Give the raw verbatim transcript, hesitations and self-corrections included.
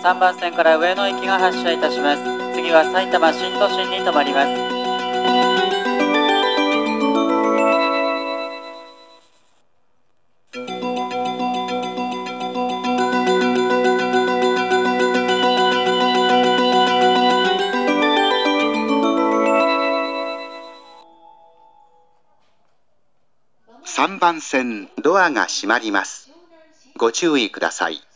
さんばん線から上野行きが発車いたします。次は埼玉新都心に停まります。 さんばん線ドアが閉まります。ご注意ください。